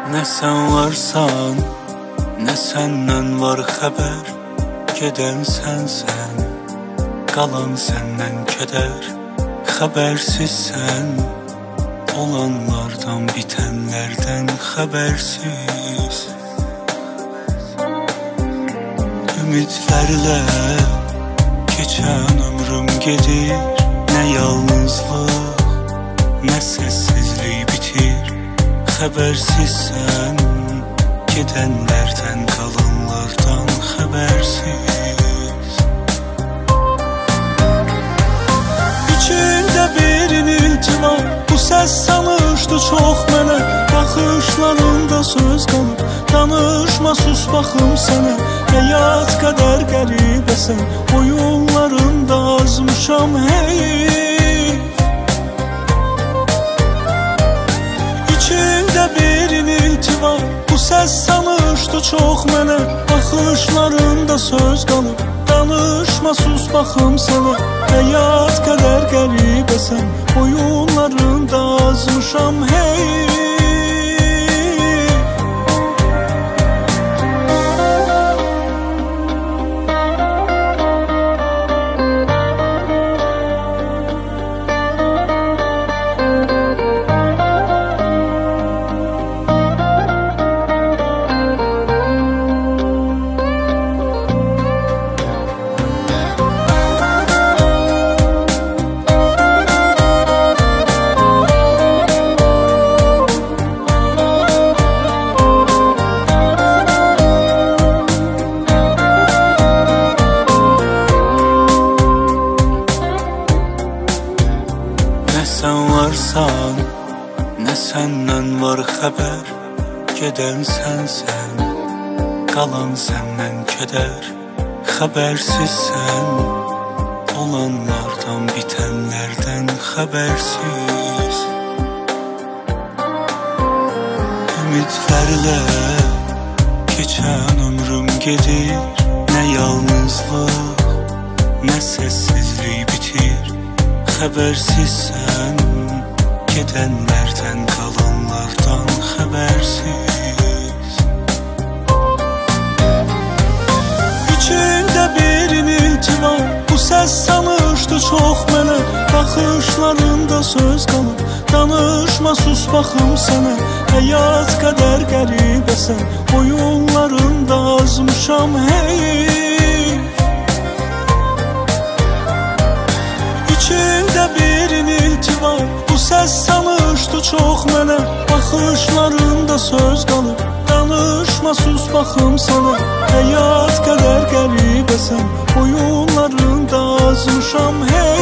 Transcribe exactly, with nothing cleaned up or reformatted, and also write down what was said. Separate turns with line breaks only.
Nə sən varsan, nə səndən var xəbər. Gedən sənsən, qalan səndən kədər. Xəbərsizsən, olanlardan, bitənlərdən xəbərsiz. Ümidlərlə keçən ömrüm gedir. Nə yalnızlıq, nə səssizlik bitir. Xəbərsizsən, gedənlərdən, qalanlardan xəbərsiz. İçində bir inilti var, bu səs sanışdı çox mənə. Baxışlarında söz qalır, danışma sus baxım sənə. Həyat qədər qəribəsən, oyunlarında azmışam heyif. İçində bir inilti var, bu səs sanışdı çox mənə. Baxışlarında söz qalır, danışma sus baxım sənə. Həyat qədər qəribəsən, oyunlarında azmışam heyif. Nə sən varsan, nə səndən var xəbər. Gedən sənsən, qalan səndən kədər. Xəbərsizsən, olanlardan, bitənlərdən xəbərsiz. Ümidlərlə keçən ömrüm gedir. Nə yalnızlıq, nə səssizlik bitir. Xəbərsizsən, gedənlərdən, qalanlardan xəbərsiz. İçində bir inilti var, bu səs sanışdı çox mənə. Baxışlarında söz qalır, danışma sus baxım sənə. Həyat qədər qəribəsən, oyunlarında azmışam heyif. İçində bir inilti var, bu səs sanışdı çox mənə. Baxışlarında söz qalır, danışma sus baxım sənə. Həyat qədər qəribəsən, oyunlarında azmışam hey.